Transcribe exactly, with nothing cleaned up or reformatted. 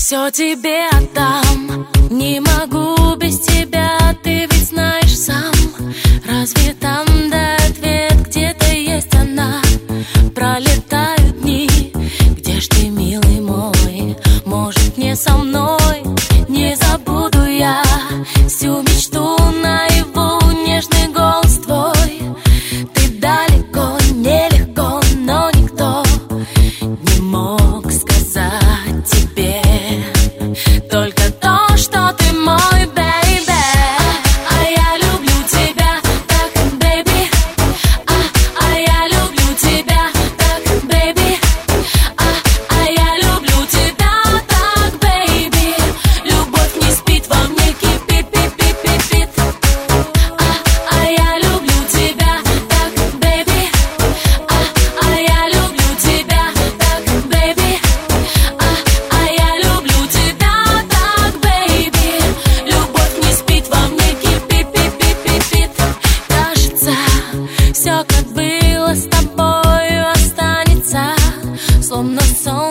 Все тебе отдам, не могу без тебя, ты ведь знаешь сам. Разве там да ответ, где-то есть она? Пролетают дни, где ж ты, милый мой? Может, не со мной? Не забуду я всю мечту наяву, нежный голос твой. Ты далеко, нелегко, но никто не мог сказать тебе только то, что ты мой, бэйби. А, а я люблю тебя так, бэйби. А, а я люблю тебя так, бэйби. А, а я люблю тебя так, бэйби. Любовь не спит, во мне кипит, пит, пит, пит, пит. А, а я люблю тебя так, бэйби. А, а я люблю тебя так, бэйби. А, а я люблю тебя так, бэйби. Любовь не спит, во мне кипит, пит, пит, пит, пит. Кажется, все как было с тобою останется, словно сон.